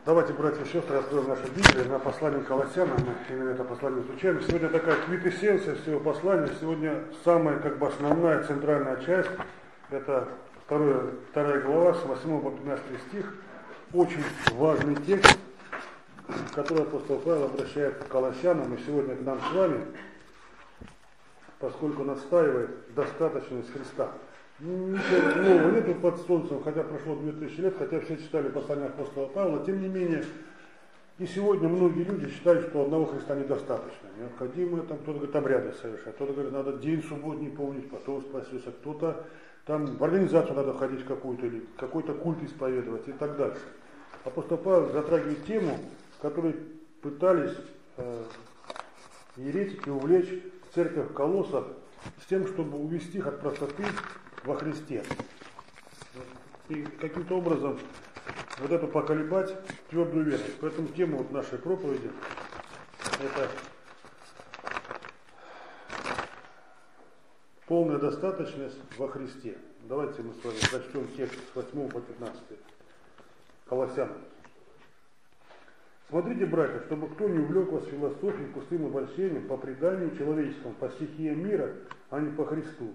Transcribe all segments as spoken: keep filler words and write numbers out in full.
Давайте, братья и сестры, откроем нашу Библию на послание Колоссянам. Мы именно это послание изучаем. Сегодня такая квинтэссенция всего послания. Сегодня самая как бы основная центральная часть. Это второе, вторая глава с восьмого по пятнадцатый стих. Очень важный текст, который апостол Павел обращает к Колоссянам и сегодня к нам с вами, поскольку настаивает достаточность Христа. Ничего нового нету под солнцем, хотя прошло две тысячи лет, хотя все читали послание апостола Павла, тем не менее, и сегодня многие люди считают, что одного Христа недостаточно, необходимо, там кто-то говорит, обряды совершать, кто-то говорит, надо день субботний помнить, потом спасешься, кто-то там в организацию надо ходить какую-то, или какой-то культ исповедовать и так дальше. Апостол Павел затрагивает тему, которой пытались э, еретики увлечь церковь в Колоссах с тем, чтобы увести их от простоты во Христе. И каким-то образом вот это поколебать твердую веру. Поэтому тема вот нашей проповеди это полная достаточность во Христе. Давайте мы с вами прочтем текст с восьмого по пятнадцатый. Колоссянам. Смотрите, братья, чтобы кто не увлек вас философией, пустым обольщением, по преданию человеческому, по стихиям мира, а не по Христу.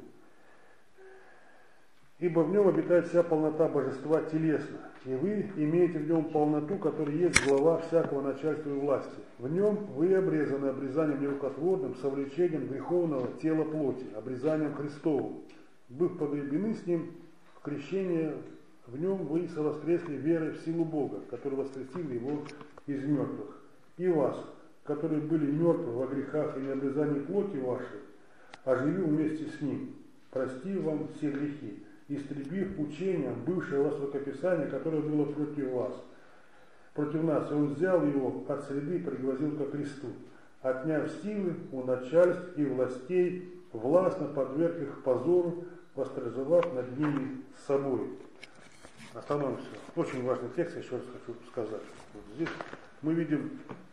Ибо в нем обитает вся полнота божества телесно, и вы имеете в нем полноту, которая есть глава всякого начальства и власти. В нем вы обрезаны обрезанием нерукотворным, совлечением греховного тела плоти, обрезанием Христовым. Быв погребены с ним в крещение, в нем вы совоскресли верой в силу Бога, который воскресил его из мертвых. И вас, которые были мертвы во грехах и необрезании плоти вашей, оживил вместе с ним, простив вам все грехи, истребив учением бывшее у вас рукописание, которое было против вас, против нас, и он взял его от среды и пригвоздил ко кресту, отняв силы у начальств и властей, властно подверг их позору, восторжевав над ними с собой. Остановимся. Очень важный текст, я еще раз хочу сказать. Вот здесь мы видим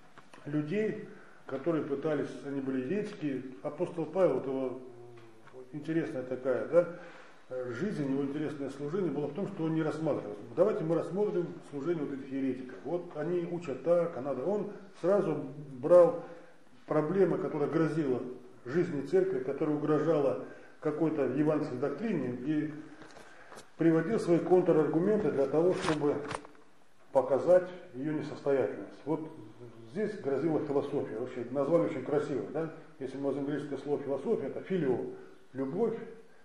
людей, которые пытались, они были еретики. Апостол Павел, вот его интересная такая, да, жизнь, его интересное служение было в том, что он не рассматривал. Давайте мы рассмотрим служение вот этих еретиков. Вот они учат так, а надо. Он сразу брал проблему, которая грозила жизни церкви, которая угрожала какой-то евангельской доктрине, и приводил свои контраргументы для того, чтобы показать ее несостоятельность. Вот здесь грозила философия. Вообще название очень красивое, да? Если мы возьмем греческое слово философия, это филио, любовь,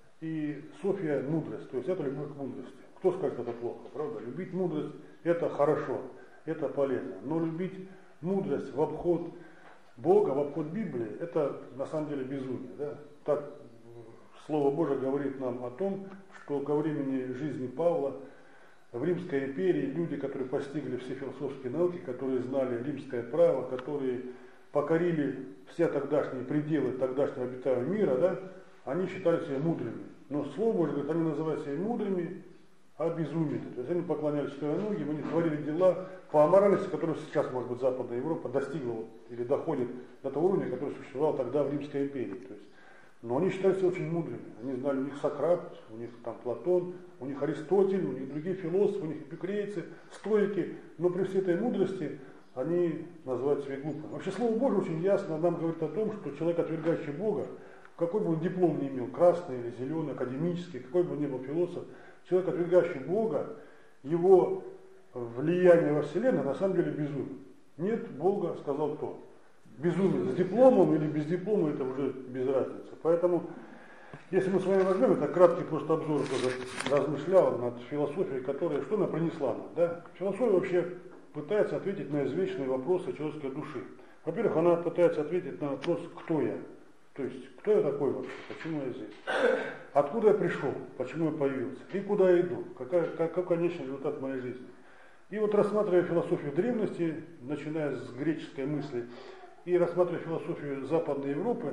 и София мудрость, то есть это любовь к мудрости. Кто скажет, это плохо, правда? Любить мудрость это хорошо, это полезно. Но любить мудрость в обход Бога, в обход Библии, это на самом деле безумие. Да? Так Слово Божие говорит нам о том, что ко времени жизни Павла в Римской империи люди, которые постигли все философские науки, которые знали римское право, которые покорили все тогдашние пределы тогдашнего обитаемого мира, да, они считали себя мудрыми. Но Слово Божие говорит, они называют себя мудрыми, а безумными. То есть они поклонялись стороногим, они творили дела по аморальности, которая сейчас, может быть, Западная Европа достигла вот, или доходит до того уровня, который существовал тогда в Римской империи. То есть, но они считали себя очень мудрыми. Они знали, у них Сократ, у них там Платон, у них Аристотель, у них другие философы, у них эпикурейцы, стоики. Но при всей этой мудрости они называют себя глупыми. Вообще Слово Божие очень ясно нам говорит о том, что человек, отвергающий Бога, какой бы он диплом ни имел, красный или зеленый, академический, какой бы он ни был философ, человек, отвергающий Бога, его влияние во Вселенной на самом деле безумие. Нет Бога, сказал кто? Безумие. С дипломом или без диплома это уже без разницы. Поэтому, если мы с вами возьмем, это краткий просто обзор, тоже размышлял над философией, которая, что она принесла нам. Да? Философия вообще пытается ответить на извечные вопросы человеческой души. Во-первых, она пытается ответить на вопрос, кто я. То есть, кто я такой вообще, почему я здесь, откуда я пришел, почему я появился, и куда я иду, какая, как, какой конечный результат моей жизни. И вот рассматривая философию древности, начиная с греческой мысли, и рассматривая философию Западной Европы,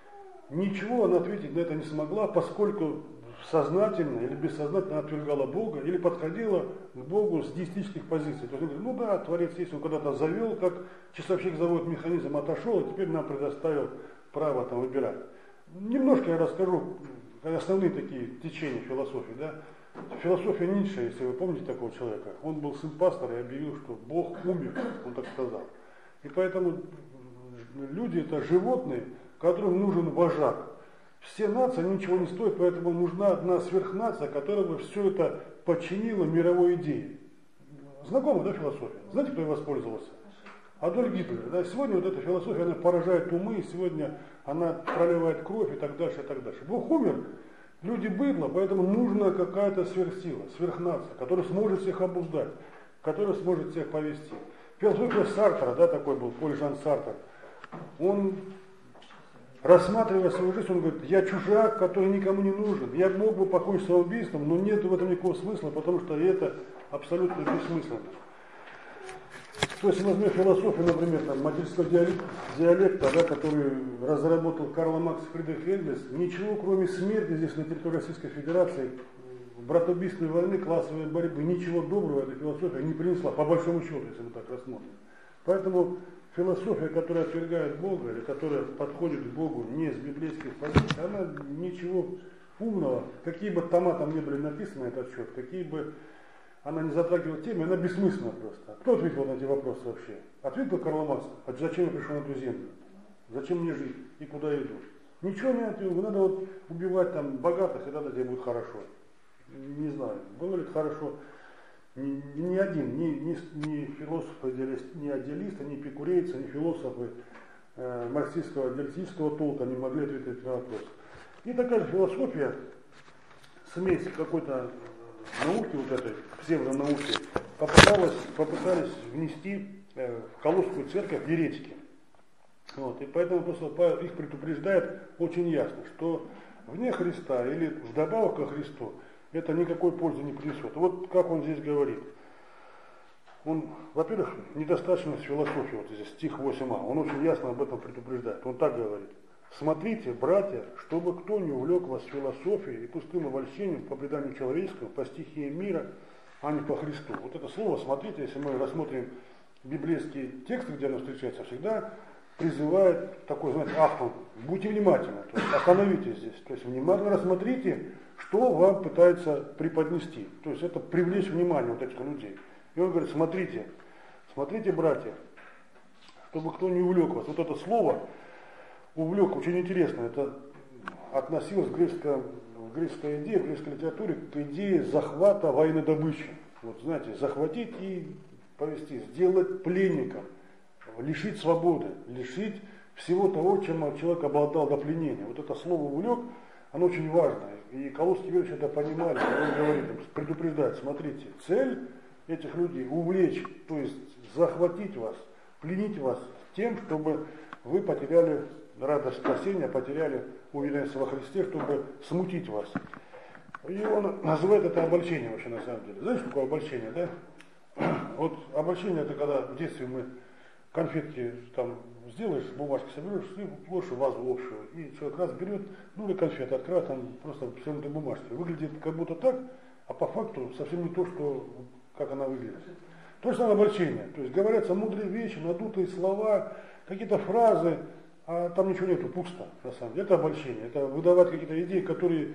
ничего она ответить на это не смогла, поскольку сознательно или бессознательно отвергала Бога, или подходила к Богу с деистических позиций. То есть, он говорит, ну да, Творец есть, он когда-то завел, как часовщик заводит механизм, отошел, и теперь нам предоставил право там выбирать. Немножко я расскажу основные такие течения философии. Да? Философия Ницше, если вы помните такого человека, он был сын пастора и объявил, что Бог умер, он так сказал. И поэтому люди это животные, которым нужен вожак. Все нации ничего не стоят, поэтому нужна одна сверхнация, которая бы все это подчинила мировой идее. Знакома, да, философия? Знаете, кто ей воспользовался? Адольф Гитлер. Да? Сегодня вот эта философия, она поражает умы, сегодня она проливает кровь и так дальше, и так дальше. Бог умер, люди быдло, поэтому нужна какая-то сверхсила, сверхнация, которая сможет всех обуздать, которая сможет всех повести. Философия Сартра, да, такой был, Поль Жан Сартр, он, рассматривая свою жизнь, он говорит, я чужак, который никому не нужен, я мог бы покончить самоубийством, но нет в этом никакого смысла, потому что это абсолютно бессмысленно. То есть, возьмем философию, например, там, материнского диалекта, да, который разработал Карл Маркс и Фридрих Энгельс, ничего кроме смерти здесь на территории Российской Федерации, братоубийственной войны, классовой борьбы, ничего доброго эта философия не принесла, по большому счету, если мы так рассмотрим. Поэтому философия, которая отвергает Бога, или которая подходит к Богу не с библейских позиций, она ничего умного, какие бы тома там ни были написаны на этот счет, какие бы она не затрагивала темы, она бессмысленна просто. Кто ответил на эти вопросы вообще? Ответил Карл Маркс. А зачем я пришел на эту землю? Зачем мне жить? И куда я иду? Ничего не ответил. Надо вот убивать там богатых, и тогда тебе будет хорошо. Не знаю, было ли хорошо. Ни, ни один, ни, ни, ни философы, ни идеалисты, ни эпикурейцы, ни философы э, марксистского, диалектического толка не могли ответить на вопрос. И такая же философия, смесь какой-то науки, вот этой псевдонауки, попыталась, попытались внести э, в Колосскую церковь еретики. Вот, и поэтому апостол Павел их предупреждает очень ясно, что вне Христа или вдобавок ко Христу это никакой пользы не принесет. Вот как он здесь говорит. Он, во-первых, недостаточность философии, вот здесь стих восемь а, он очень ясно об этом предупреждает. Он так говорит. Смотрите, братья, чтобы кто не увлек вас философией и пустым обольщением по преданию человеческому, по стихиям мира, а не по Христу. Вот это слово, смотрите, если мы рассмотрим библейские тексты, где оно встречается, всегда призывает такой, знаете, автор, будьте внимательны, то есть остановитесь здесь, то есть внимательно рассмотрите, что вам пытается преподнести. То есть это привлечь внимание вот этих людей. И он говорит, смотрите, смотрите, братья, чтобы кто не увлек вас. Вот это слово увлек, очень интересно, это относилось в греческой, в греческой идее, в греческой литературе к идее захвата военной добычи. Вот знаете, захватить и повести, сделать пленником, лишить свободы, лишить всего того, чем человек обладал до пленения. Вот это слово увлек, оно очень важное. И колосские верующие это понимали, он говорит им, предупреждает, смотрите, цель этих людей увлечь, то есть захватить вас, пленить вас тем, чтобы вы потеряли радость спасения, потеряли уверенность во Христе, чтобы смутить вас. И он называет это обольщение вообще на самом деле. Знаете, что такое обольщение, да? Вот обольщение это когда в детстве мы конфетки там сделаешь, бумажки соберешь, и ложишь в вазу общую. И человек раз берет, ну или конфеты открывает, там просто свернутые бумажки. Выглядит как будто так, а по факту совсем не то, что, как она выглядит. То же самое обольщение. То есть говорятся мудрые вещи, надутые слова, какие-то фразы, а там ничего нету, пусто, на самом деле. Это обольщение. Это выдавать какие-то идеи, которые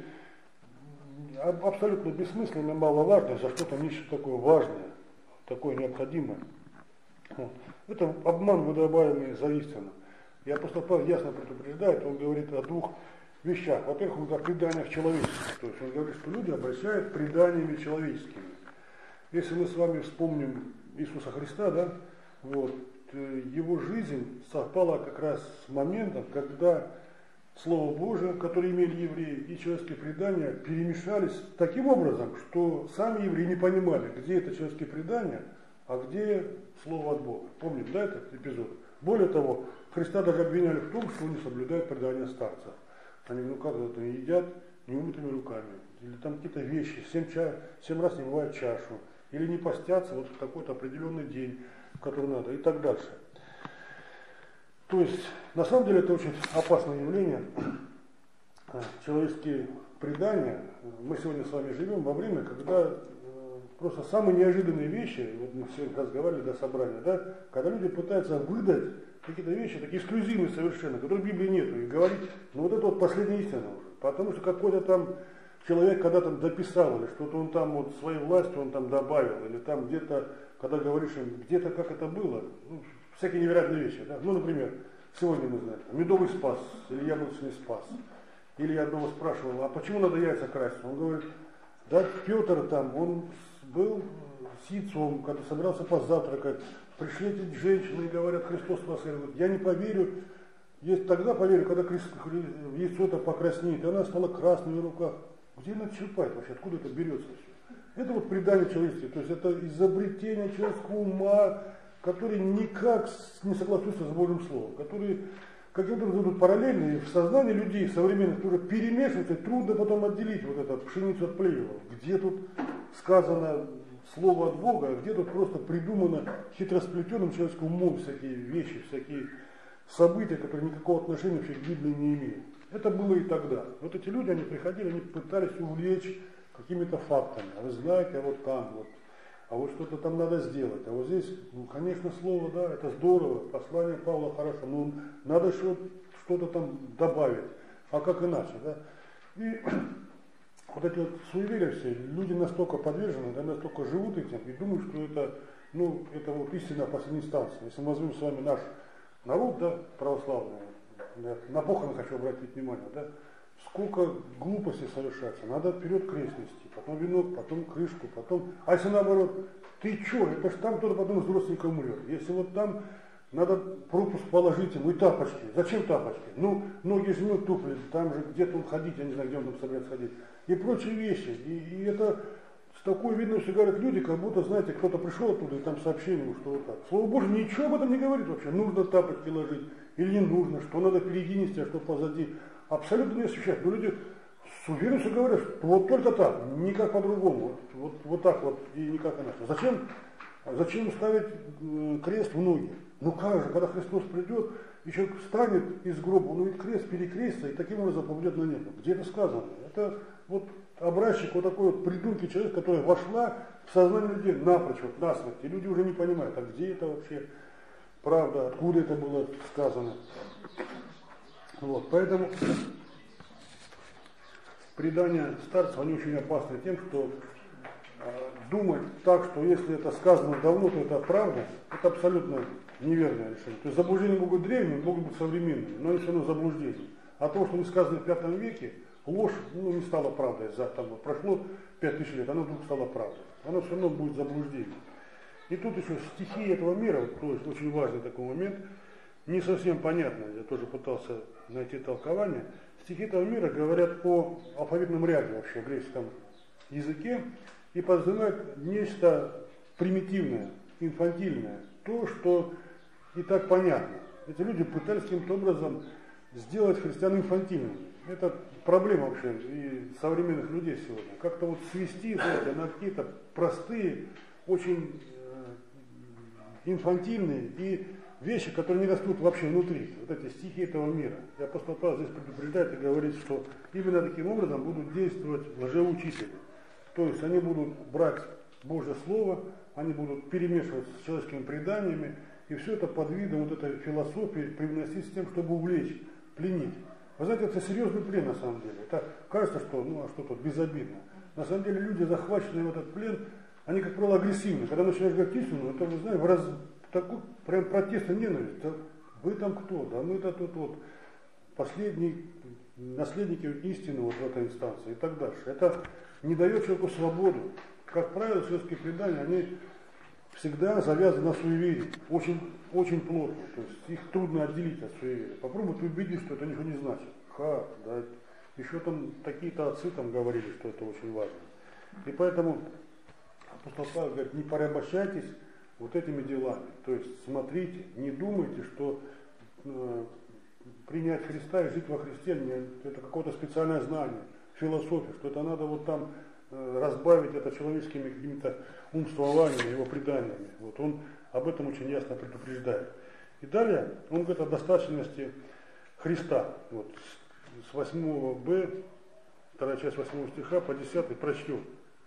абсолютно бессмысленные, маловажные, за что-то нечто такое важное, такое необходимое. Вот. Это обман, выдаваемый за истину. И апостол Павел ясно предупреждает, он говорит о двух вещах. Во-первых, он говорит о преданиях человеческих. То есть он говорит, что люди обращают преданиями человеческими. Если мы с вами вспомним Иисуса Христа, да, вот, его жизнь совпала как раз с моментом, когда Слово Божие, которое имели евреи, и человеческие предания перемешались таким образом, что сами евреи не понимали, где это человеческие предания, а где Слово от Бога. Помните, да, этот эпизод? Более того, Христа даже обвиняли в том, что он не соблюдает предания старцев. Они, ну как это, не едят неумытыми руками, или там какие-то вещи, семь, ча... семь раз не бывает чашу, или не постятся вот в какой-то определенный день, в который надо, и так дальше. То есть, на самом деле, это очень опасное явление. Человеческие предания, мы сегодня с вами живем во время, когда просто самые неожиданные вещи, вот мы сегодня разговаривали до собрания, да, когда люди пытаются выдать какие-то вещи, такие эксклюзивные совершенно, которых в Библии нету, и говорить, ну вот это вот последняя истина уже, потому что какой-то там человек когда-то дописал, или что-то он там вот своей властью он там добавил, или там где-то, когда говоришь им, где-то как это было, ну, всякие невероятные вещи. Да? Ну, например, сегодня мы знаем, медовый спас, или яблочный спас. Или я одного спрашивал, а почему надо яйца красить? Он говорит, да Петр там, он был с яйцом, когда собирался позавтракать, пришли эти женщины и говорят, Христос спас. Я говорю, я не поверю, есть, тогда поверю, когда яйцо-то покраснеет, и она стала красной на руках. Где она черпает вообще, откуда это берется все? Это вот предание человечества, то есть это изобретение человеческого ума, который никак не согласуется с Божьим Словом, который каким-то образом параллельно и в сознании людей современных тоже перемешивается, трудно потом отделить вот это пшеницу от плевела. Где тут сказано слово от Бога, а где тут просто придумано хитросплетенным человеческим умом всякие вещи, всякие события, которые никакого отношения вообще к Библии не имеют. Это было и тогда. Вот эти люди, они приходили, они пытались увлечь какими-то фактами. А вы знаете, а вот там, вот, а вот что-то там надо сделать. А вот здесь, ну, конечно, слово, да, это здорово, послание Павла хорошо, но надо что-то там добавить. А как иначе, да? И вот эти вот суеверия все, люди настолько подвержены, да, настолько живут этим и думают, что это, ну, это вот истина последней инстанции. Если мы возьмем с вами наш народ, да, православный, да, на похороны хочу обратить внимание, да, сколько глупостей совершается. Надо вперед крест нести, потом венок, потом крышку, потом... А если наоборот, ты что, это ж там кто-то потом из родственников умрет. Если вот там надо пропуск положить ему и тапочки. Зачем тапочки? Ну, ноги жмет туфли, там же где-то он ходить, я не знаю, где он там собирается ходить. И прочие вещи. И, и это с такой видностью говорят люди, как будто, знаете, кто-то пришел оттуда и там сообщение, что вот так. Слово Божье ничего об этом не говорит вообще. Нужно тапочки ложить или не нужно, что надо впереди нести, а что позади. Абсолютно не ощущают. Но люди с уверенностью говорят, что вот только так, никак по-другому. Вот, вот, вот так вот и никак иначе. Зачем, зачем ставить э, крест в ноги? Ну как же, когда Христос придет, и человек встанет из гроба, он увидит крест, перекрестится и таким образом попадет на небо. Где это сказано? Это вот образчик вот такой вот придурки человек, которая вошла в сознание людей напрочь, вот насмерть. И люди уже не понимают, а где это вообще правда, откуда это было сказано. Вот, поэтому предания старцев, они очень опасны тем, что э, думать так, что если это сказано давно, то это правда, это абсолютно неверное решение. То есть заблуждения могут быть древними, могут быть современными, но они все равно заблуждения. А то, что не сказано в пятом веке, ложь, ну, не стала правдой. За, там, прошло пять тысяч лет, она вдруг стала правдой. Оно все равно будет заблуждением. И тут еще стихии этого мира, вот, то есть очень важный такой момент, не совсем понятно, я тоже пытался найти толкование. Стихи этого мира говорят о алфавитном ряде вообще в греческом языке и подразумевают нечто примитивное, инфантильное, то, что и так понятно. Эти люди пытались каким-то образом сделать христиан инфантильными. Это проблема вообще и современных людей сегодня. Как-то вот свести, знаете, на какие-то простые, очень инфантильные и вещи, которые не растут вообще внутри, вот эти стихи этого мира. И апостол Павел здесь предупреждает и говорит, что именно таким образом будут действовать лжеучители. То есть они будут брать Божье Слово, они будут перемешивать с человеческими преданиями, и все это под видом вот этой философии привносить с тем, чтобы увлечь, пленить. Вы знаете, это серьезный плен на самом деле. Это кажется, что ну а что тут безобидно. На самом деле люди, захваченные в этот плен, они, как правило, агрессивны. Когда начинаешь говорить истину, это, вы знаете, в раз... такой прям протест и ненависть. Да вы там кто? Да мы-то тут вот последние наследники истины вот в этой инстанции и так дальше. Это не дает человеку свободу. Как правило, светские предания, они всегда завязаны на суеверии. Очень, очень плотно. То есть их трудно отделить от суеверия. Попробуйте убедить, что это ничего не значит. Ха, да. Еще там такие-то отцы там говорили, что это очень важно. И поэтому апостол Павел говорит, не порабощайтесь вот этими делами. То есть смотрите, не думайте, что э, принять Христа и жить во Христе это какое-то специальное знание, философия, что это надо вот там э, разбавить это человеческими какими-то умствованиями, его преданиями. Вот он об этом очень ясно предупреждает. И далее он говорит о достаточности Христа. Вот, с восьмого Б, вторая часть восьмого стиха по десятый прочтем.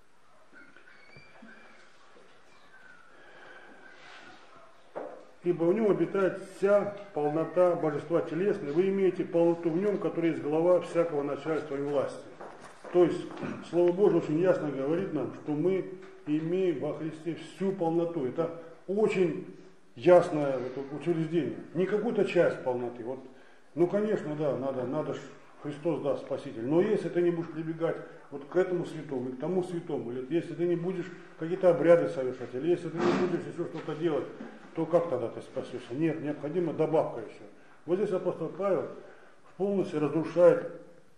Ибо в нем обитает вся полнота божества телесной. Вы имеете полноту в нем, который есть глава всякого начальства и власти. То есть, Слово Божие очень ясно говорит нам, что мы имеем во Христе всю полноту. Это очень ясное это учреждение. Не какую-то часть полноты. Вот, ну, конечно, да, надо, надо ж, Христос, да, Спаситель. Но если ты не будешь прибегать вот к этому святому, и к тому святому, или если ты не будешь какие-то обряды совершать, или если ты не будешь еще что-то делать, то как тогда ты спасешься? Нет, необходима добавка еще. Вот здесь апостол Павел полностью разрушает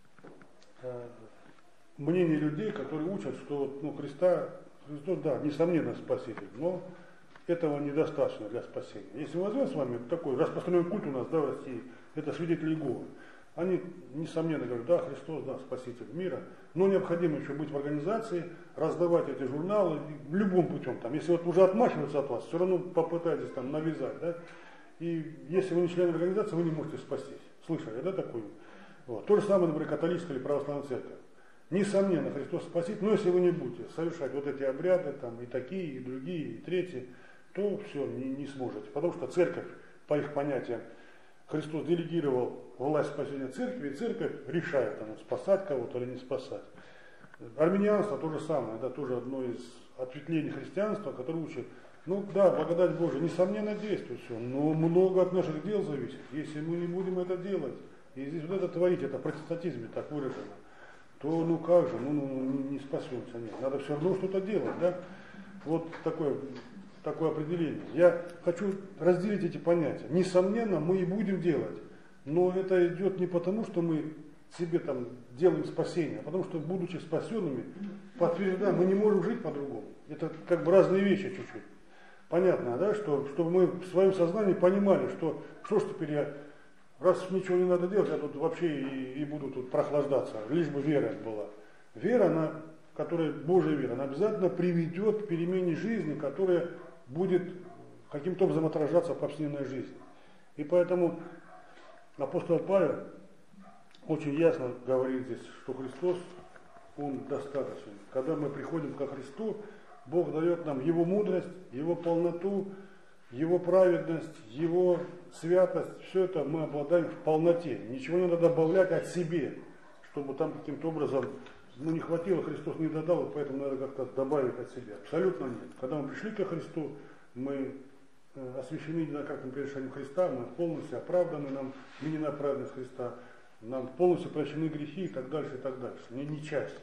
э, мнение людей, которые учат, что ну, Христа, Христос, да, несомненно, Спаситель, но этого недостаточно для спасения. Если мы возьмем с вами такой распространенный культ у нас, да, в России, это свидетели Иеговы. Они, несомненно, говорят, да, Христос, да, Спаситель мира, но необходимо еще быть в организации, раздавать эти журналы любым путем. Там, если вот уже отмахиваются от вас, все равно попытайтесь там навязать, да, и если вы не член организации, вы не можете спастись. Слышали, да, такую? Вот. То же самое, например, католическая или православная церковь. Несомненно, Христос спасит, но если вы не будете совершать вот эти обряды, там, и такие, и другие, и третьи, то все, не, не сможете. Потому что церковь, по их понятиям, Христос делегировал власть спасения церкви, и церковь решает, там, спасать кого-то или не спасать. Армянианство то же самое, это тоже одно из ответвлений христианства, которое учит, ну да, благодать Божия, несомненно, действует все, но много от наших дел зависит. Если мы не будем это делать, и здесь вот это творить, это в протестантизме так выражено, то ну как же, ну, ну не спасемся, нет, надо все равно что-то делать, да? Вот такое, такое определение. Я хочу разделить эти понятия. Несомненно, мы и будем делать, но это идет не потому, что мы себе там делаем спасение, а потому что, будучи спасенными, подтверждаем, мы не можем жить по-другому. Это как бы разные вещи чуть-чуть. Понятно, да, что, чтобы мы в своем сознании понимали, что что ж теперь я, раз ничего не надо делать, я тут вообще и, и буду тут прохлаждаться, лишь бы вера была. Вера, она, которая Божья вера, она обязательно приведет к перемене жизни, которая будет каким-то образом отражаться в повседневной жизни. И поэтому апостол Павел очень ясно говорит здесь, что Христос, Он достаточен. Когда мы приходим ко Христу, Бог дает нам Его мудрость, Его полноту, Его праведность, Его святость. Все это мы обладаем в полноте. Ничего не надо добавлять от себе, чтобы там каким-то образом ну, не хватило, Христос не додал, поэтому надо как-то добавить от себя. Абсолютно нет. Когда мы пришли ко Христу, мы освящены единократным пришествием Христа, мы полностью оправданы, нам вменена праведность Христа, нам полностью прощены грехи и так дальше, и так дальше. Не, не часть.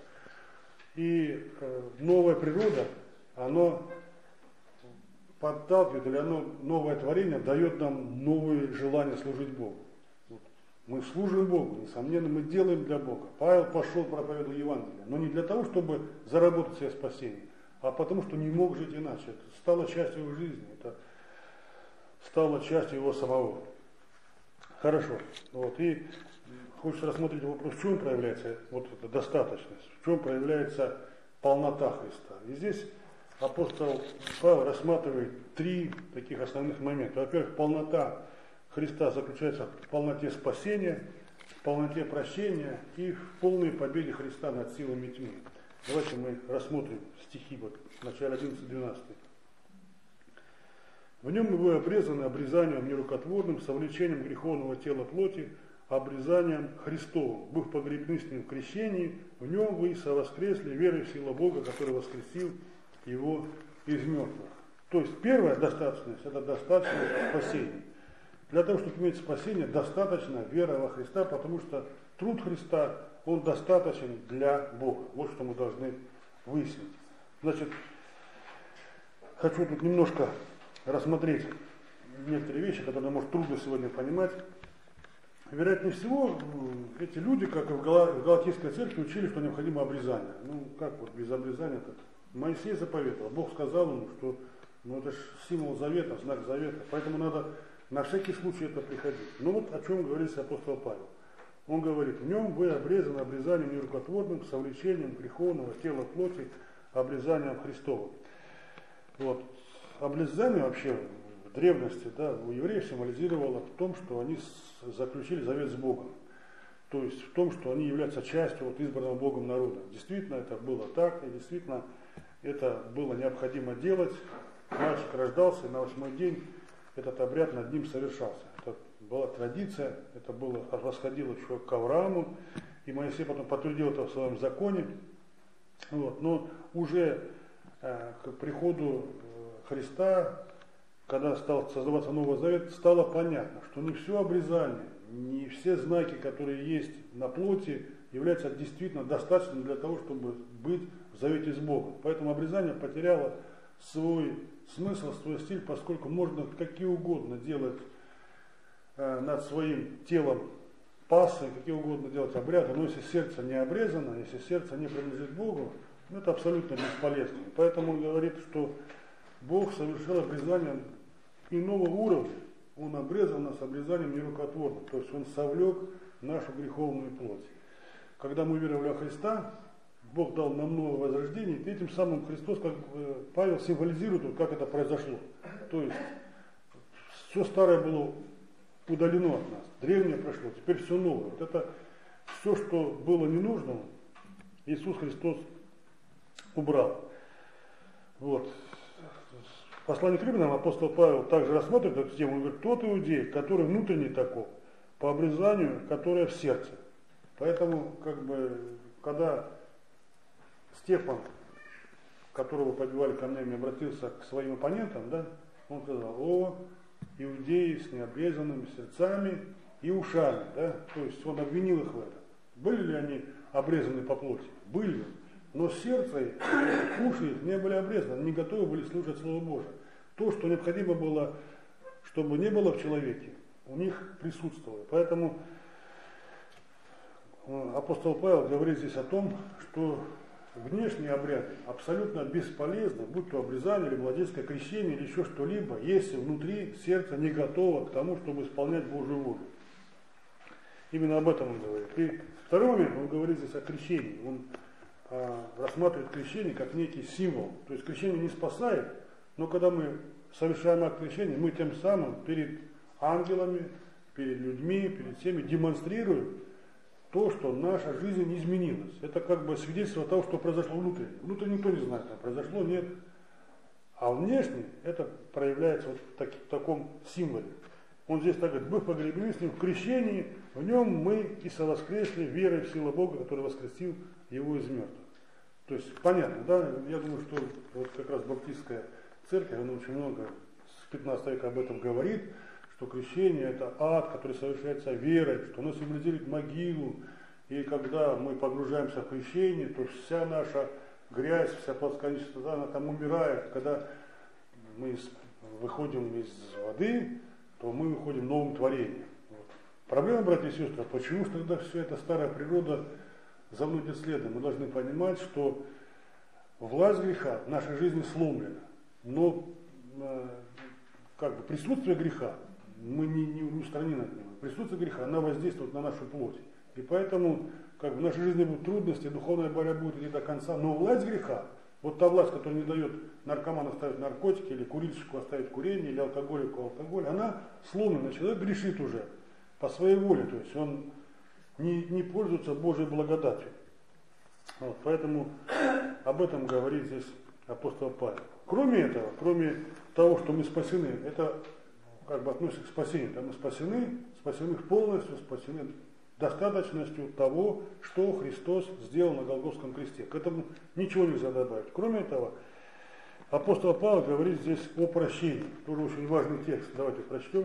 И э, новая природа, оно подталкивает, или оно, новое творение дает нам новые желания служить Богу. Вот. Мы служим Богу, несомненно, мы делаем для Бога. Павел пошел проповедовать Евангелие, но не для того, чтобы заработать себе спасение, а потому что не мог жить иначе. Это стало частью его жизни, это стало частью его самого. Хорошо. Вот. И хочется рассмотреть вопрос, в чем проявляется вот эта достаточность, в чем проявляется полнота Христа. И здесь апостол Павел рассматривает три таких основных момента. Во-первых, полнота Христа заключается в полноте спасения, в полноте прощения и в полной победе Христа над силами тьмы. Давайте мы рассмотрим стихи вот, в начале одиннадцать-двенадцать. В нем вы обрезаны обрезанием нерукотворным, совлечением греховного тела плоти, обрезанием Христовым, быв погребены с ним в крещении, в нем вы совоскресли верой в силу Бога, который воскресил его из мертвых. То есть первая достаточность, это достаточность спасения. Для того, чтобы иметь спасение, достаточно вера во Христа, потому что труд Христа, он достаточен для Бога. Вот что мы должны выяснить. Значит, хочу тут немножко рассмотреть некоторые вещи, которые, может, трудно сегодня понимать. Вероятнее всего, эти люди, как и в Галатийской церкви, учили, что необходимо обрезание. Ну, как вот без обрезания-то? Моисей заповедовал, Бог сказал ему, что ну, это же символ завета, знак завета, поэтому надо на всякий случай это приходить. Ну вот о чем говорит апостол Павел. Он говорит, в нем вы обрезаны обрезанием нерукотворным, совлечением греховного тела плоти, обрезанием Христовым. Вот. Обрезание вообще в древности, да, у евреев символизировало в том, что они заключили завет с Богом. То есть в том, что они являются частью вот, избранного Богом народа. Действительно это было так, и действительно это было необходимо делать. Мальчик рождался, и на восьмой день этот обряд над ним совершался. Это была традиция, это было, восходило еще к Аврааму, и Моисей потом подтвердил это в своем законе. Вот. Но уже э, к приходу Христа, когда стал создаваться Новый Завет, стало понятно, что не все обрезание, не все знаки, которые есть на плоти, являются действительно достаточными для того, чтобы быть в завете с Богом. Поэтому обрезание потеряло свой смысл, свой стиль, поскольку можно какие угодно делать э, над своим телом пассы, какие угодно делать обряды, но если сердце не обрезано, если сердце не принадлежит Богу, это абсолютно бесполезно. Поэтому он говорит, что Бог совершил обрезание иного уровня. Он обрезал нас обрезанием нерукотворным, то есть Он совлек нашу греховную плоть. Когда мы веровали во Христа, Бог дал нам новое возрождение, и этим самым Христос, как Павел символизирует, как это произошло. То есть все старое было удалено от нас, древнее прошло, теперь все новое. Вот это все, что было ненужным, Иисус Христос убрал. Вот. В послании к Римлянам апостол Павел также рассматривает эту тему. Он говорит, тот иудей, который внутренний таков, по обрезанию, которое в сердце. Поэтому, как бы, когда Стефан, которого побивали камнями, обратился к своим оппонентам, да, он сказал, о, иудеи с необрезанными сердцами и ушами, да, то есть он обвинил их в этом. Были ли они обрезаны по плоти? Были. Но сердце их, уши их не были обрезаны, они не готовы были слушать Слово Божие. То, что необходимо было, чтобы не было в человеке, у них присутствовало. Поэтому апостол Павел говорит здесь о том, что внешние обряды абсолютно бесполезны, будь то обрезание или младенческое крещение или еще что-либо, если внутри сердце не готово к тому, чтобы исполнять Божью волю. Именно об этом он говорит. И второй момент, он говорит здесь о крещении. Он а, рассматривает крещение как некий символ. То есть крещение не спасает, но когда мы совершаем акт крещения, мы тем самым перед ангелами, перед людьми, перед всеми демонстрируем то, что наша жизнь изменилась. Это как бы свидетельство того, что произошло внутри. Внутри никто не знает, там произошло, нет. А внешне это проявляется вот в, так, в таком символе. Он здесь так говорит, быв погребены с ним в крещении, в нем мы и совоскресли верой в силу Бога, который воскресил его из мертвых. То есть понятно, да? Я думаю, что вот как раз баптистская церковь, она очень много с пятнадцатого века об этом говорит, что крещение это ад, который совершается верой, что оно символизирует могилу, и когда мы погружаемся в крещение, то вся наша грязь, вся плотская нечистота, она там умирает. Когда мы выходим из воды, то мы выходим новым творением. Вот. Проблема, братья и сестры, почему же тогда все это старая природа за мной идет следом? Мы должны понимать, что власть греха в нашей жизни сломлена, но э, как бы присутствие греха мы не, не устранены от него. Присутствие греха, она воздействует на нашу плоть. И поэтому как бы, в нашей жизни будут трудности, духовная борьба будет идти до конца. Но власть греха, вот та власть, которая не дает наркоману оставить наркотики, или курильщику оставить курение, или алкоголику алкоголь, она сломлена. Человек грешит уже по своей воле, то есть он не, не пользуется Божьей благодатью. Вот, поэтому об этом говорит здесь апостол Павел. Кроме этого, кроме того, что мы спасены, это как бы относится к спасению. Там мы спасены, спасены полностью, спасены достаточностью того, что Христос сделал на Голгофском кресте. К этому ничего нельзя добавить. Кроме этого, апостол Павел говорит здесь о прощении. Тоже очень важный текст. Давайте прочтем.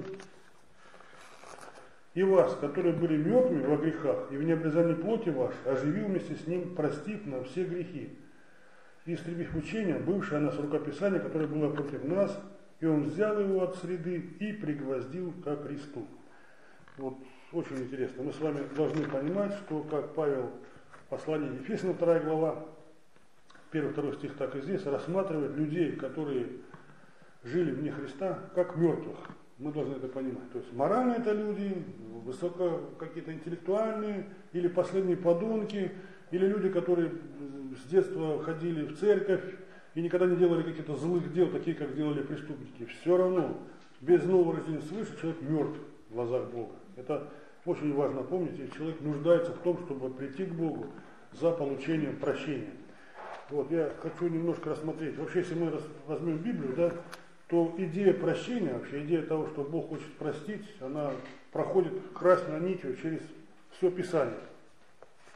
«И вас, которые были мертвыми во грехах и в необрезании плоти вашей, оживил вместе с ним, простив нам все грехи, истребив учение, бывшее нас рукописание, которое было против нас, и он взял его от среды и пригвоздил ко кресту». Вот очень интересно. Мы с вами должны понимать, что как Павел в послании Ефесянам вторая глава, первый-второй стих, так и здесь, рассматривает людей, которые жили вне Христа, как мертвых. Мы должны это понимать. То есть морально это люди, высоко какие-то интеллектуальные, или последние подонки, или люди, которые с детства ходили в церковь и никогда не делали каких-то злых дел, такие, как делали преступники. Все равно, без нового рождения свыше, человек мертв в глазах Бога. Это очень важно помнить, и человек нуждается в том, чтобы прийти к Богу за получением прощения. Вот, я хочу немножко рассмотреть. Вообще, если мы возьмем Библию, да, то идея прощения, вообще идея того, что Бог хочет простить, она проходит красной нитью через все Писание.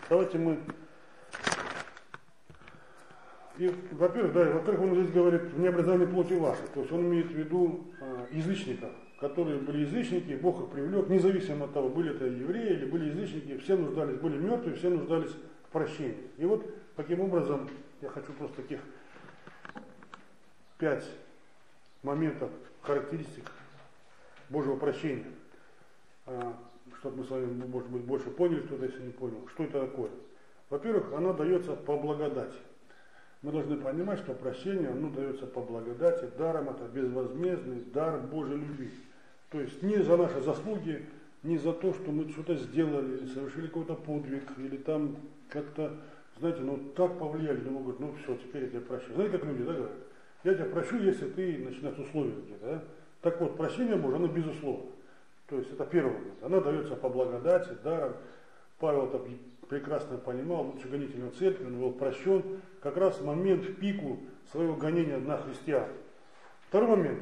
Давайте мы... И, во-первых, да, во-вторых, он здесь говорит, в необразовании плоти вашей. То есть он имеет в виду э, язычников, которые были язычники, Бог их привлек, независимо от того, были это евреи или были язычники, все нуждались, были мертвые, все нуждались в прощении. И вот таким образом, я хочу просто таких пять моментов, характеристик Божьего прощения, э, чтобы мы с вами, может быть, больше поняли, кто-то если не понял, что это такое. Во-первых, оно дается по благодати. Мы должны понимать, что прощение, оно дается по благодати, даром, это безвозмездный дар Божьей любви. То есть не за наши заслуги, не за то, что мы что-то сделали, или совершили какой-то подвиг, или там как-то, знаете, ну так повлияли, ну, говорят, ну все, теперь я тебя прощу. Знаете, как люди, да, говорят? Я тебя прощу, если ты начинаешь условия какие-то, да? Так вот, прощение Божье, оно безусловно. То есть это первый момент. Оно дается по благодати, даром. Павел так прекрасно понимал, лучше гонителем церкви, он был прощен как раз в момент, в пику своего гонения на христиан. Второй момент.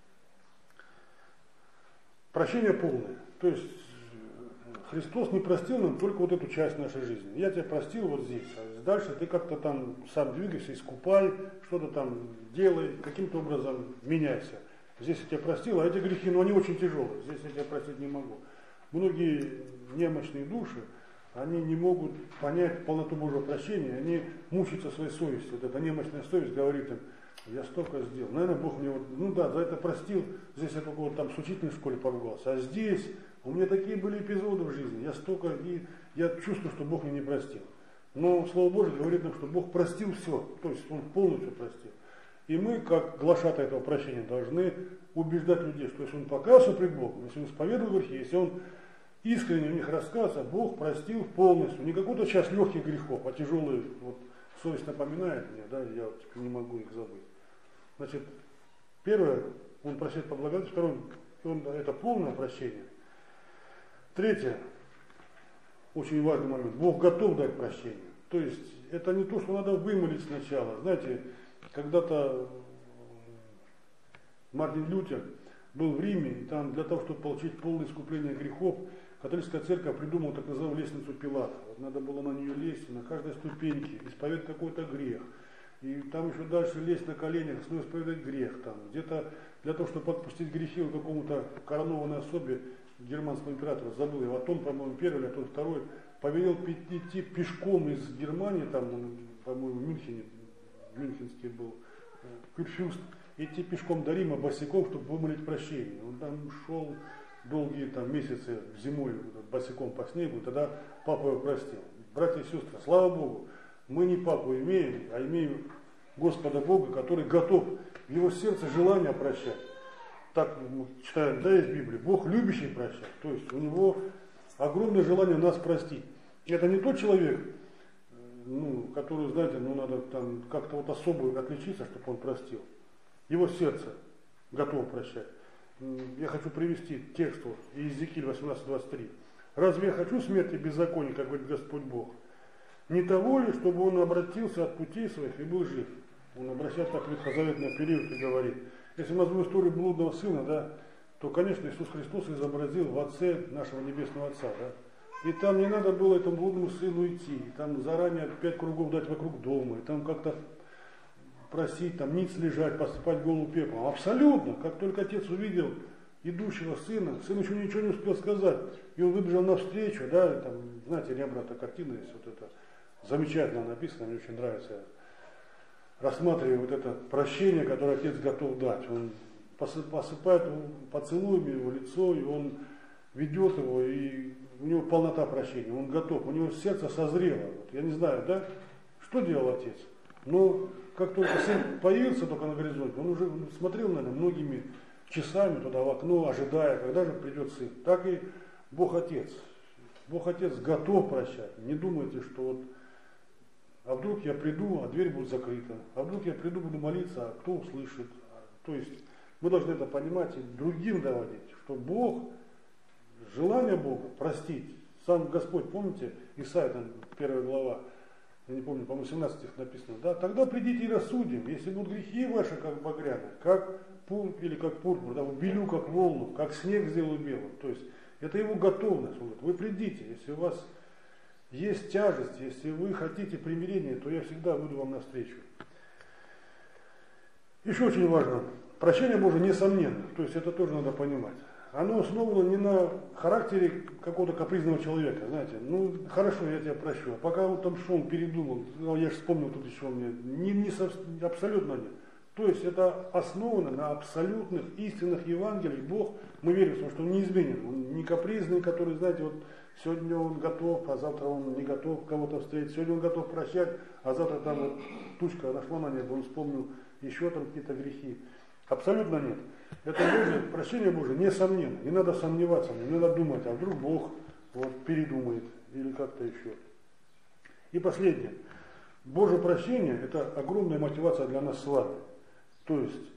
Прощение полное. То есть Христос не простил нам только вот эту часть нашей жизни. Я тебя простил вот здесь, а дальше ты как-то там сам двигайся, искупай, что-то там делай, каким-то образом меняйся. Здесь я тебя простил, а эти грехи, ну они очень тяжелые, здесь я тебя простить не могу. Многие немощные души, они не могут понять полноту Божьего прощения, они мучаются своей совестью. Вот эта немощная совесть говорит им, я столько сделал. Наверное, Бог мне вот, ну да, за это простил, здесь я только вот там с учительной в школе поругался, а здесь у меня такие были эпизоды в жизни, я столько, и я чувствую, что Бог мне не простил. Но Слово Божье говорит нам, что Бог простил все, то есть Он полностью простил. И мы, как глашатые этого прощения, должны убеждать людей, что если он покаялся пред Богом, если он исповедовал грехи, если он искренне в них раскаялся, Бог простил полностью. Не какую-то часть легких грехов, а тяжелые, вот совесть напоминает мне, да, я вот не могу их забыть. Значит, первое, он прощает по благодати, второе, он, это полное прощение. Третье, очень важный момент, Бог готов дать прощение. То есть, это не то, что надо вымолить сначала. Знаете, когда-то Мартин Лютер был в Риме, и там для того, чтобы получить полное искупление грехов, католическая церковь придумала так называемую лестницу Пилата. Вот надо было на нее лезть, на каждой ступеньке, исповедать какой-то грех. И там еще дальше лезть на коленях, снова исповедать грех. Там где-то для того, чтобы отпустить грехи у какому-то коронованной особе германского императора, забыл его, Атон, по-моему, первый, или Атон второй, повелел идти пешком из Германии, там, по-моему, в Мюнхене, Мюнхенский был курфюрст, идти пешком до Рима босиком, чтобы вымолить прощение. Он там шел долгие там, месяцы зимой босиком по снегу, и тогда папа его простил. Братья и сестры, слава Богу, мы не папу имеем, а имеем Господа Бога, который готов в его сердце желание прощать. Так мы читаем, да, из Библии, Бог любящий прощать, то есть у него огромное желание нас простить. Это не тот человек, ну, который, знаете, ну надо там как-то вот особо отличиться, чтобы он простил. Его сердце готово прощать. Я хочу привести текст вот, Иезекииль восемнадцать двадцать три. «Разве я хочу смерти беззакония, как говорит Господь Бог? Не того ли, чтобы он обратился от путей своих и был жив?» Он обращается к ветхозаветному периоду и говорит, если мы возьмем историю блудного сына, да, то, конечно, Иисус Христос изобразил в Отце нашего Небесного Отца. Да? И там не надо было этому блудному сыну идти, там заранее пять кругов дать вокруг дома, и там как-то просить, там ниц лежать, посыпать голову пеплом. Абсолютно, как только отец увидел идущего сына, сын еще ничего не успел сказать, и он выбежал навстречу, да, там, знаете, Рембрандта картина есть, вот это замечательно написано, мне очень нравится, рассматривая вот это прощение, которое отец готов дать. Он посыпает поцелуями его лицо, и он ведет его, и у него полнота прощения, он готов, у него сердце созрело. Вот, я не знаю, да, что делал отец? Но как только сын появился только на горизонте, он уже смотрел, наверное, многими часами туда в окно, ожидая, когда же придет сын. Так и Бог Отец. Бог Отец готов прощать. Не думайте, что вот, а вдруг я приду, а дверь будет закрыта, а вдруг я приду, буду молиться, а кто услышит. То есть мы должны это понимать и другим доводить, что Бог, желание Бога простить. Сам Господь, помните, Исайя, там, первая глава, я не помню, по-моему, семнадцать стих написано, да, тогда придите и рассудим, если будут грехи ваши, как багряны, как пурпур или как пурпур, да, убелю, как волну, как снег сделаю белым. То есть это его готовность. Он говорит, вы придите, если у вас есть тяжесть, если вы хотите примирения, то я всегда буду вам навстречу. Еще очень важно, прощение Божие несомненно, то есть это тоже надо понимать. Оно основано не на характере какого-то капризного человека, знаете, ну хорошо, я тебя прощу, а пока он там шел, передумал, ну, я же вспомнил тут еще мне, не, не, абсолютно нет. То есть это основано на абсолютных истинных Евангелиях. Бог, мы верим, что Он неизменен, Он не капризный, который, знаете, вот сегодня Он готов, а завтра Он не готов кого-то встретить, сегодня Он готов прощать, а завтра там вот тучка нашла на небо, Он вспомнил еще там какие-то грехи. Абсолютно нет. Это Божие, прощение Божие несомненно. Не надо сомневаться, не надо думать, а вдруг Бог вот, передумает или как-то еще. И последнее. Божье прощение – это огромная мотивация для нас с вами. То есть,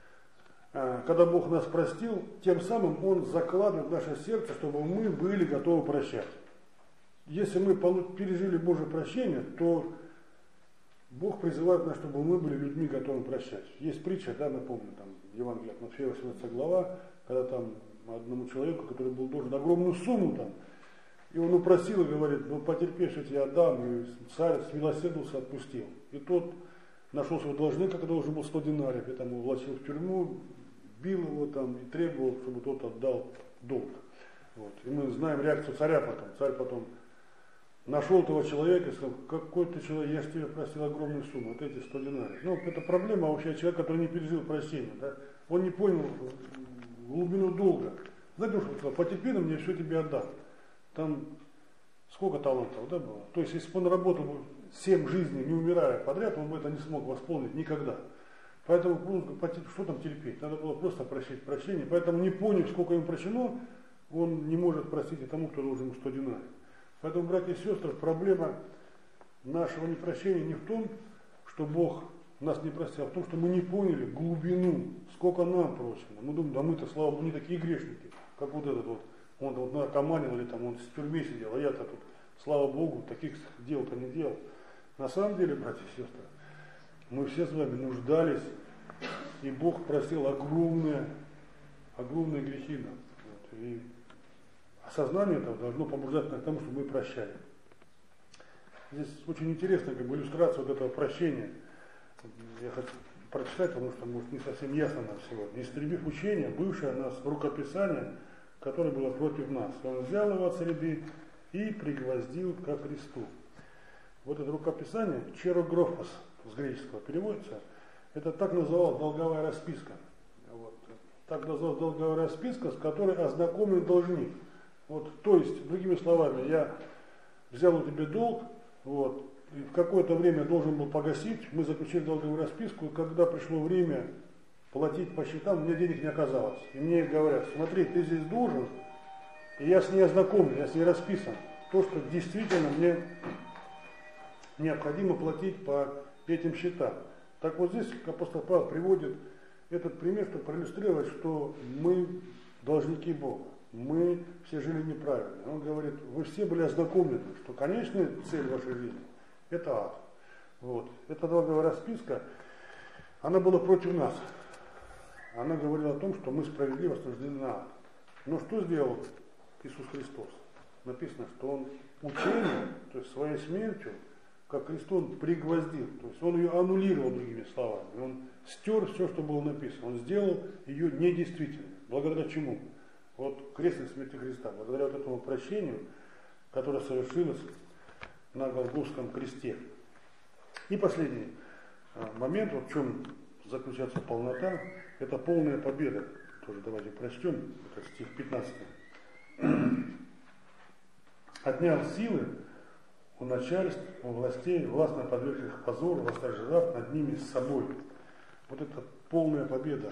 когда Бог нас простил, тем самым Он закладывает в наше сердце, чтобы мы были готовы прощать. Если мы пережили Божье прощение, то Бог призывает нас, чтобы мы были людьми, готовыми прощать. Есть притча, да, напомню, там, Евангелие от Матфея, восемнадцатая глава, когда там одному человеку, который был должен огромную сумму там, и он упросил и говорит, ну потерпишь, я тебе отдам, и царь смилосердился, отпустил. И тот нашел своего должника, который должен был сто динариев, и там его влачил в тюрьму, бил его там и требовал, чтобы тот отдал долг. Вот. И мы знаем реакцию царя потом. Царь потом нашел этого человека и сказал, какой ты человек, я же тебе просил огромную сумму, вот эти сто динариев. Ну, это проблема вообще человека, который не пережил прощения. Да? Он не понял глубину долга. Знаете, что он сказал, потерпи на мне, все тебе отдам. Там сколько талантов, да, было? То есть, если бы он работал семь жизней, не умирая подряд, он бы это не смог восполнить никогда. Поэтому, что там терпеть? Надо было просто прощать прощение. Поэтому, не поняв, сколько ему прощено, он не может простить и тому, кто должен ему сто динариев. Поэтому, братья и сестры, проблема нашего непрощения не в том, что Бог нас не простил, а в том, что мы не поняли глубину, сколько нам прощено. Мы думаем, да мы-то, слава Богу, не такие грешники, как вот этот вот, он вот наркоманил или там он в тюрьме сидел, а я-то тут, слава Богу, таких дел-то не делал. На самом деле, братья и сестры, мы все с вами нуждались, и Бог простил огромные, огромные грехи нам. Вот, и осознание этого должно побуждать нас к тому, чтобы мы прощали. Здесь очень интересная как бы, иллюстрация вот этого прощения. Я хочу прочитать, потому что может не совсем ясно нам сегодня. Истребив учение, бывшее у нас рукописание, которое было против нас, он взял его от среды и пригвоздил ко кресту. Вот это рукописание, черогрофос с греческого переводится, это так называлась долговая расписка. Вот. Так называлась долговая расписка, с которой ознакомлен должник. Вот, то есть, другими словами, я взял у тебя долг, вот, и в какое-то время должен был погасить, мы заключили долговую расписку, и когда пришло время платить по счетам, у меня денег не оказалось. И мне говорят, смотри, ты здесь должен, и я с ней ознакомлен, я с ней расписан. То, что действительно мне необходимо платить по этим счетам. Так вот здесь апостол Павел приводит этот пример, чтобы проиллюстрировать, что мы должники Бога. Мы все жили неправильно. Он говорит, вы все были ознакомлены, что конечная цель вашей жизни – это ад. Вот. Эта долговая расписка, она была против нас. Она говорила о том, что мы справедливо осуждены на ад. Но что сделал Иисус Христос? Написано, что Он учением, то есть своей смертью, как Христос, Он пригвоздил. То есть Он ее аннулировал, другими словами. Он стер все, что было написано. Он сделал ее недействительной. Благодаря чему? Вот крестной смерти Христа, благодаря вот этому прощению, которое совершилось на Голгофском кресте. И последний момент, вот в чем заключается полнота, это полная победа. Тоже давайте прочтем, это стих пятнадцатый. Отнял силы у начальств, у властей, властно подверг их позору, восторжествовав над ними с собой. Вот это полная победа.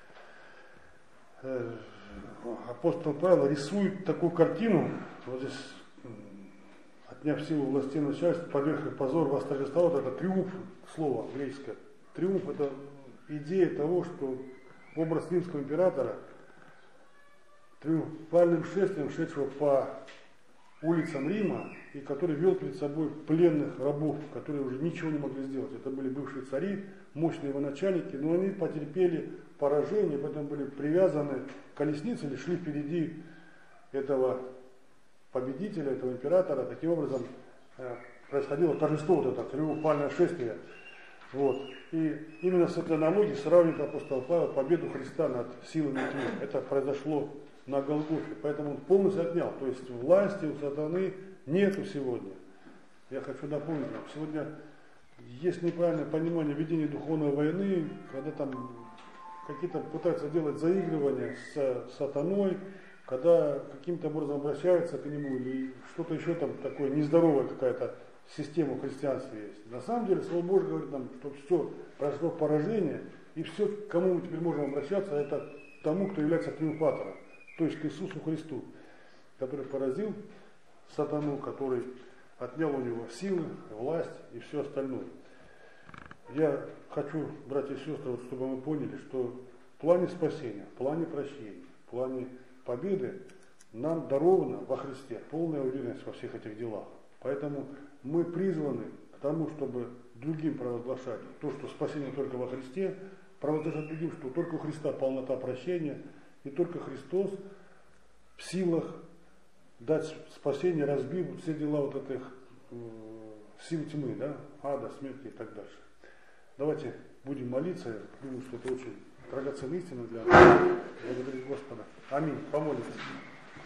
Апостол Павел рисует такую картину, вот здесь, отняв силу властей начальства, подверг их позор, восторжествовал, это триумф, слово греческое. Триумф – это идея того, что образ римского императора, триумфальным шествием, шедшего по улицам Рима, и который вел перед собой пленных рабов, которые уже ничего не могли сделать. Это были бывшие цари, мощные его начальники, но они потерпели поражение, поэтому были привязаны к колеснице или шли впереди этого победителя, этого императора. Таким образом, происходило торжество, вот это триумфальное шествие. Вот. И именно с этой аналогией сравнивает апостол Павел победу Христа над силами тьмы. Это произошло на Голгофе. Поэтому он полностью отнял. То есть власти у сатаны нету сегодня. Я хочу напомнить вам, сегодня есть неправильное понимание ведения духовной войны, когда там какие-то пытаются делать заигрывания с сатаной, когда каким-то образом обращаются к нему, или что-то еще там такое, нездоровая какая-то система в христианстве есть. На самом деле, Слово Божье говорит нам, что все прошло поражение, и все, к кому мы теперь можем обращаться, это к тому, кто является триумфатором, то есть к Иисусу Христу, который поразил сатану, который отнял у него силы, власть и все остальное. Я хочу, братья и сестры, вот, чтобы мы поняли, что в плане спасения, в плане прощения, в плане победы нам дарована во Христе полная уверенность во всех этих делах. Поэтому мы призваны к тому, чтобы другим провозглашать то, что спасение только во Христе, провозглашать другим, что только у Христа полнота прощения, и только Христос в силах дать спасение, разбив все дела вот этих э, сил тьмы, да, ада, смерти и так дальше. Давайте будем молиться. Я думаю, что это очень драгоценная истина для нас. Благодарить Господа. Аминь. Помолимся.